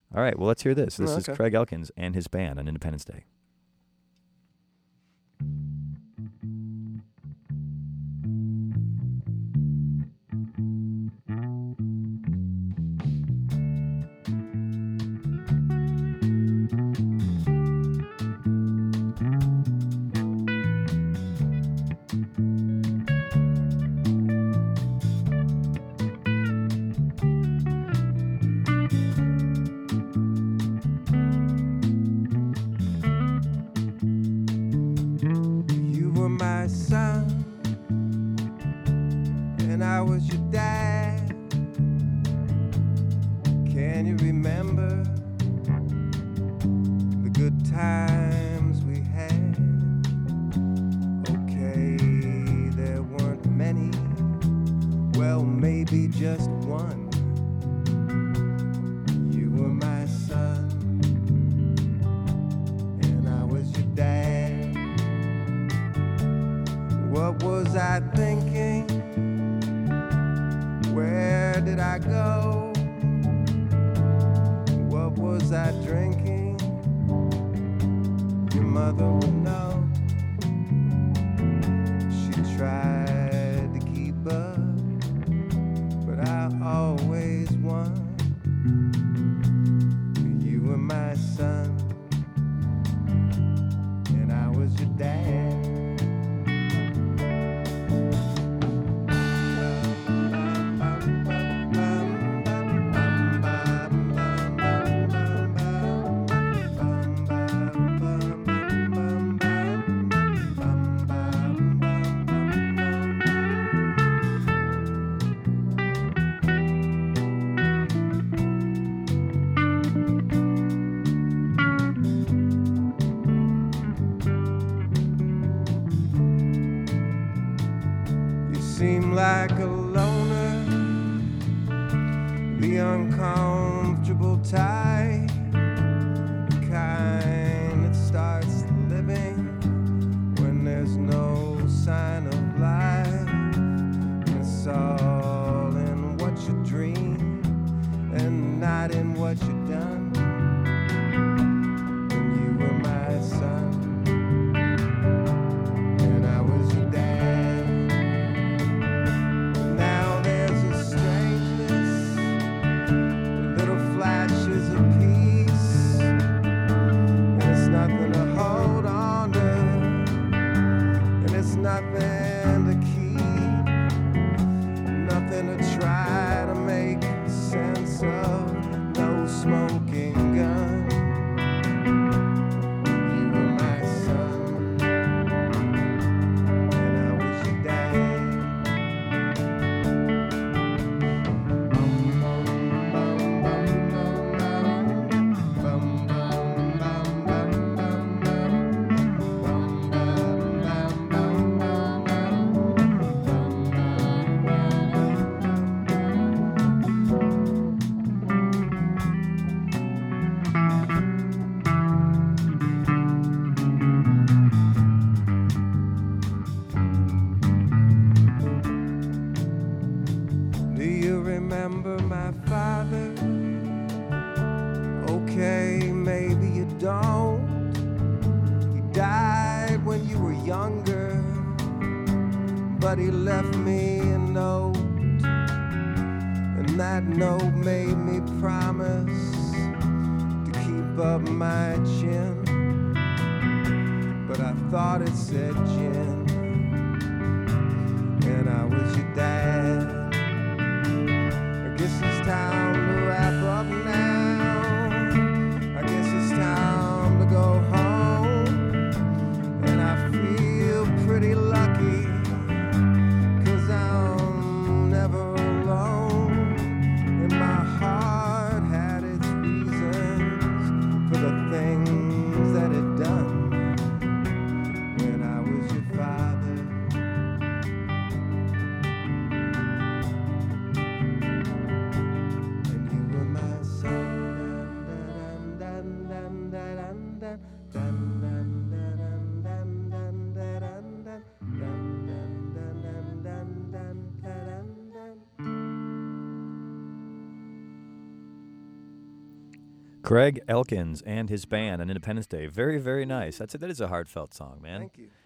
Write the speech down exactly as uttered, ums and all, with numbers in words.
All right, well, let's hear this. This Oh, is okay. Craig Elkins and his band on Independence Day. You were my son, and I was your dad. Can you remember the good times we had? Okay, there weren't many, well, maybe just one. You were my son, and I was your dad. What was I thinking? Where did I go? What was I drinking? Your mother would know. She tried to keep up, but I always won. You were my son, and I was your dad. You seem like a loner, the uncomfortable type, the kind that starts living when there's no sign of life. It's all in what you dream and not in what you done. And you were my son, and I was your dad. Now there's a strangeness, little flashes of peace, and it's nothing to hold on to, and it's nothing to keep, nothing to try to make sense of, no smoking gun. You were my son, and I was your dad. Do you remember my father? Okay, maybe you don't. He died when you were younger, but he left me a note, and that note made me promise to keep up my chin, but I thought it said gin, and I was your dad. I guess it's time to wrap up now. I guess it's time to go home. And I feel pretty lucky, 'cause I'm never alone. And my heart had its reasons for the things that it done when I was your father. Craig Elkins and his band on Independence Day. Very, very nice. That's a, that is a heartfelt song, man. Thank you.